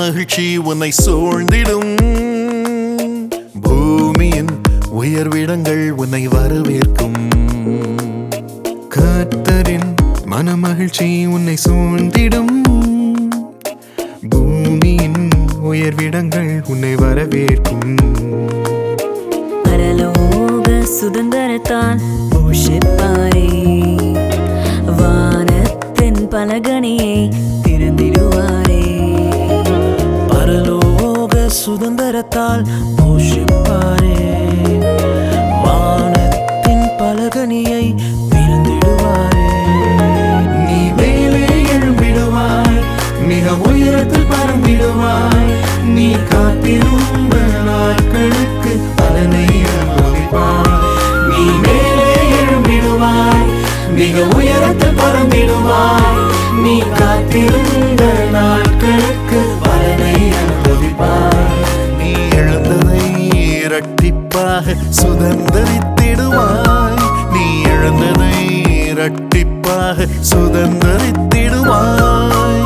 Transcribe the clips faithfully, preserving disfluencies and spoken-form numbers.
மனமகிழ்ச்சி உன்னை சூழ்ந்திடும். பூமியின் உயர்விடங்கள் உன்னை வரவேற்கும். கர்த்தரின் மனமகிழ்ச்சி உன்னை சூழ்ந்திடும். பூமியின் உயர்விடங்கள் உன்னை வரவேற்கும். பரலோக சுதந்திரத்தால் போஷிப்பாரே, வானத்தின் பலகணியை திறந்திடுவாரே. பரலோக சுதந்திரத்தால் போஷிப்பாரே, வானத்தின் பலகணியை திறந்திடுவாரே. நீ மேலே எழும்பிடுவாய், மிக உயரத்தில் பறந்திடுவாய். நீ காத்திருந்த நாட்களுக்கு பலனை அனுபவிப்பாய். நீ மேலே எழும்பிடுவாய், மிக உயரத்தில் பறந்திடுவாய். நீ காத்திருந்த நாட்களுக்கு பலனை அனுபவிப்பாய். நீ இழந்ததை இரட்டிப்பாக சுதந்தரித்திடுவாய். நீ இழந்ததை இரட்டிப்பாக சுதந்தரித்திடுவாய்.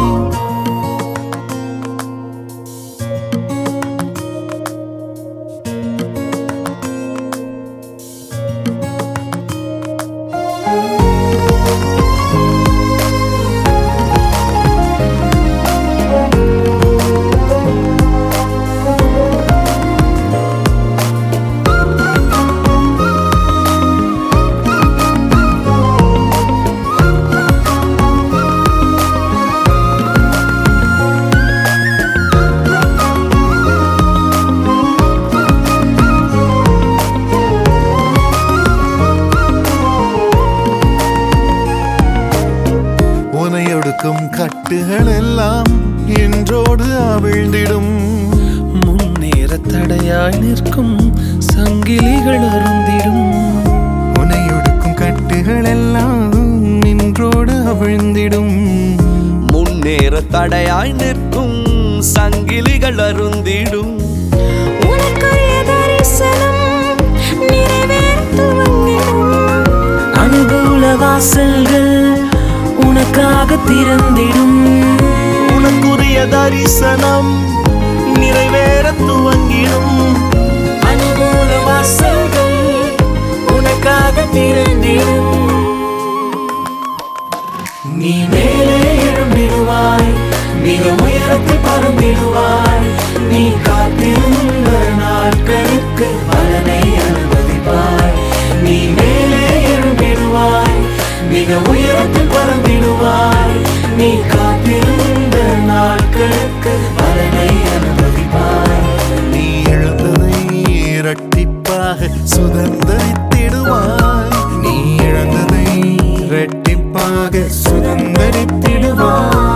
உனையொடுக்கும் கட்டுகள் எல்லாம் என்றோடு அவிழ்ந்திடும். முன்னேற தடையாய் நிற்கும் சங்கிலிகள் அருந்திடும். உனையொடுக்கும் கட்டுகள் எல்லாம் நின்றோடு அவிழ்ந்திடும். முன்னேற தடையாய் நிற்கும் சங்கிலிகள் அருந்திடும். உனக்குரிய தரிசனம் நிறைவேறத் துவங்கிடும். அனுகூல வாசல்கள் உனக்காக திறந்திடும். உனக்குரிய தரிசனம் நிறைவேற துவங்கிடும். அனுகூல வாசல்கள் உனக்காக திறந்திடும். நீ மேலே எழும்பிடுவாய், மிக உயரத்தில் பறந்திடுவாய். நீ காத்திருந்த நாட்களுக்கு பலனை அனுபவிப்பாய். நீ மேலே எழும்பிடுவாய், மிக உயரத்தில் பறந்திடுவாய். நீ காத்திருந்த நாட்களுக்கு பலனை அனுபவிப்பாய். நீ இழந்ததை இரட்டிப்பாக சுதந்தரித்திடுவாய். நீ இழந்ததை இரட்டிப்பாக சுதந்தரித்திடுவாய்.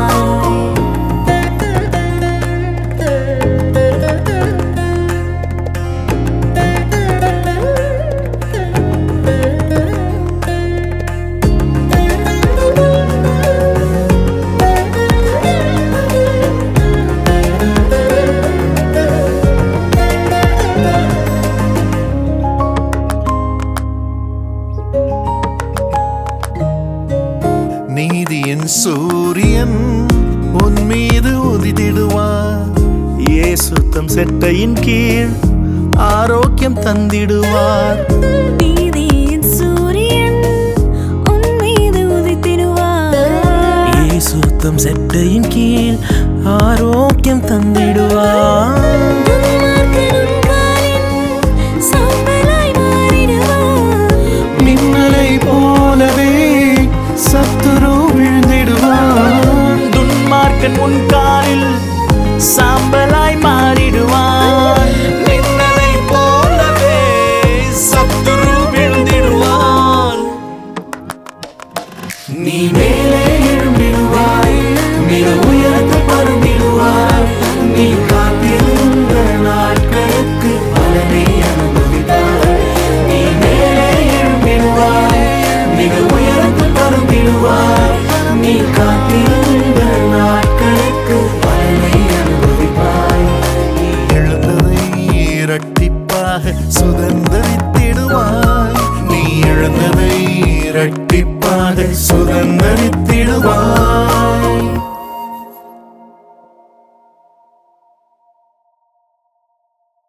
நீதியின் சூரியன் உன் மீது உதித்திடுவார். இயேசு தம் செட்டையின் கீழ் ஆரோக்கியம் தந்திடுவார். நீதியின் சூரியன் உன் மீது உதித்திடுவார். இயேசு தம் செட்டையின் கீழ் ஆரோக்கியம் தந்திடுவார். துன்மார்க்கனும் காலின் சாம்பலாய் மாறிடுவார். மின்னலை போலவே சத்துரு விழுந்திடுவான். துன்மார்க்கன் உன் காலில் சாம்பலாய் மாறிடுவான். மின்னலை போலவே சத்துரு விழுந்திடுவான். நீ மேலே எழும்பிடுவாய், மிக உயரத்தில் பறந்திடுவாய். நீ காத்திருந்த நாட்களுக்கு பலனை அனுபவிப்பாய். நீ மேலே எழும்பிடுவாய், மிக உயரத்தில் பறந்திடுவாய். நீ காத்திருந்த நாட்களுக்கு பலனை அனுபவிப்பாய். நீ இழந்ததை இரட்டிப்பாக சுதந்தரித்திடுவாய். நீ இழந்ததை இரட்டிப்பாக சுதந்தரித்திடுவாய்.